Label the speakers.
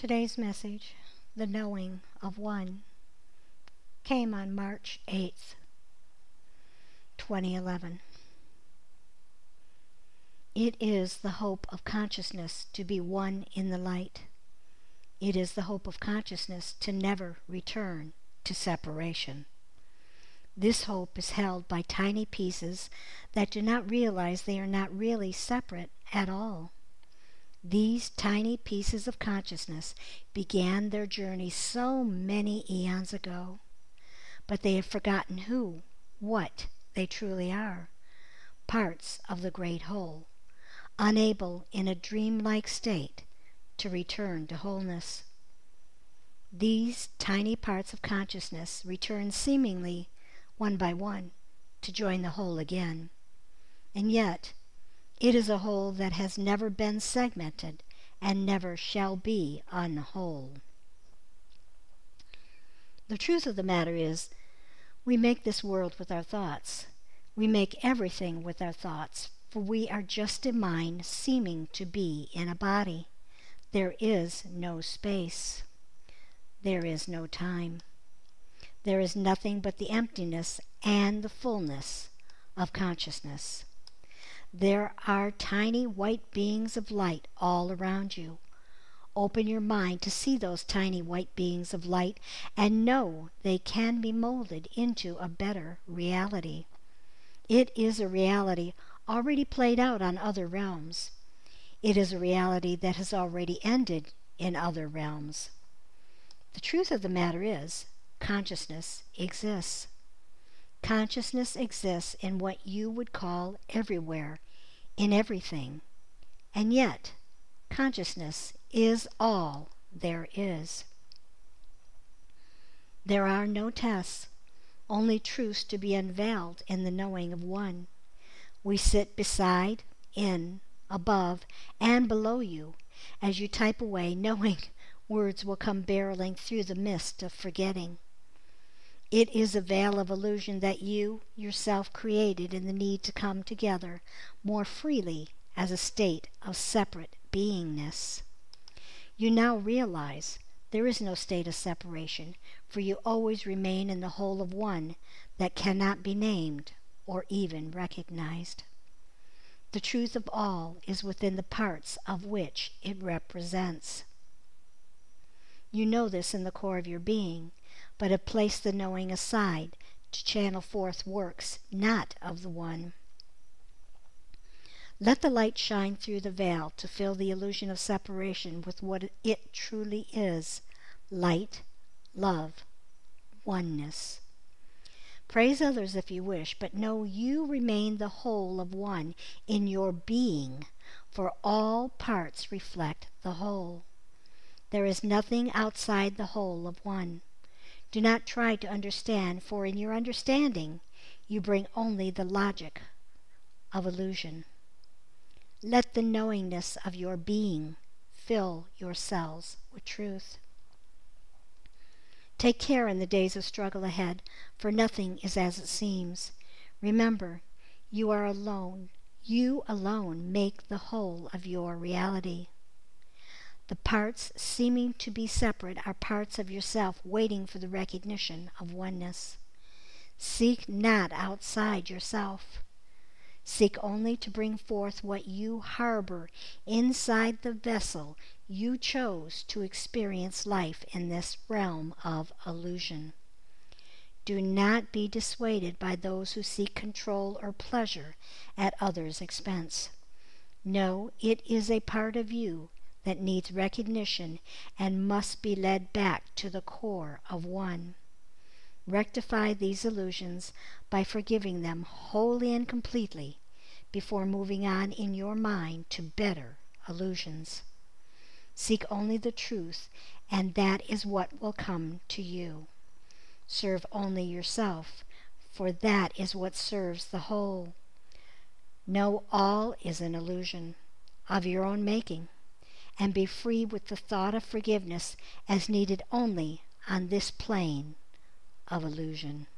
Speaker 1: Today's message, The Knowing of One, came on March 8th, 2011. It is the hope of consciousness to be one in the light. It is the hope of consciousness to never return to separation. This hope is held by tiny pieces that do not realize they are not really separate at all. These tiny pieces of consciousness began their journey so many eons ago, but they have forgotten what they truly are, parts of the great whole, unable in a dreamlike state to return to wholeness. These tiny parts of consciousness return seemingly one by one to join the whole again, and yet it is a whole that has never been segmented and never shall be unwhole. The truth of the matter is, we make this world with our thoughts. We make everything with our thoughts, for we are just a mind seeming to be in a body. There is no space. There is no time. There is nothing but the emptiness and the fullness of consciousness. There are tiny white beings of light all around you. Open your mind to see those tiny white beings of light and know they can be molded into a better reality. It is a reality already played out on other realms. It is a reality that has already ended in other realms. The truth of the matter is, consciousness exists. Consciousness exists in what you would call everywhere, in everything, and yet consciousness is all there is. There are no tests, only truths to be unveiled in the knowing of one. We sit beside, in, above, and below you as you type away, knowing words will come barreling through the mist of forgetting. It is a veil of illusion that you yourself created in the need to come together more freely as a state of separate beingness. You now realize there is no state of separation, for you always remain in the whole of one that cannot be named or even recognized. The truth of all is within the parts of which it represents. You know this in the core of your being, but have placed the knowing aside to channel forth works not of the one. Let the light shine through the veil to fill the illusion of separation with what it truly is: light, love, oneness. Praise others if you wish, but know you remain the whole of one in your being, for all parts reflect the whole. There is nothing outside the whole of one. Do not try to understand, for in your understanding you bring only the logic of illusion. Let the knowingness of your being fill your cells with truth. Take care in the days of struggle ahead, for nothing is as it seems. Remember, you are alone. You alone make the whole of your reality. The parts seeming to be separate are parts of yourself waiting for the recognition of oneness. Seek not outside yourself. Seek only to bring forth what you harbor inside the vessel you chose to experience life in this realm of illusion. Do not be dissuaded by those who seek control or pleasure at others' expense. No, it is a part of you that needs recognition and must be led back to the core of one. Rectify these illusions by forgiving them wholly and completely before moving on in your mind to better illusions. Seek only the truth, and that is what will come to you. Serve only yourself, for that is what serves the whole. Know all is an illusion of your own making, and be free with the thought of forgiveness as needed only on this plane of illusion.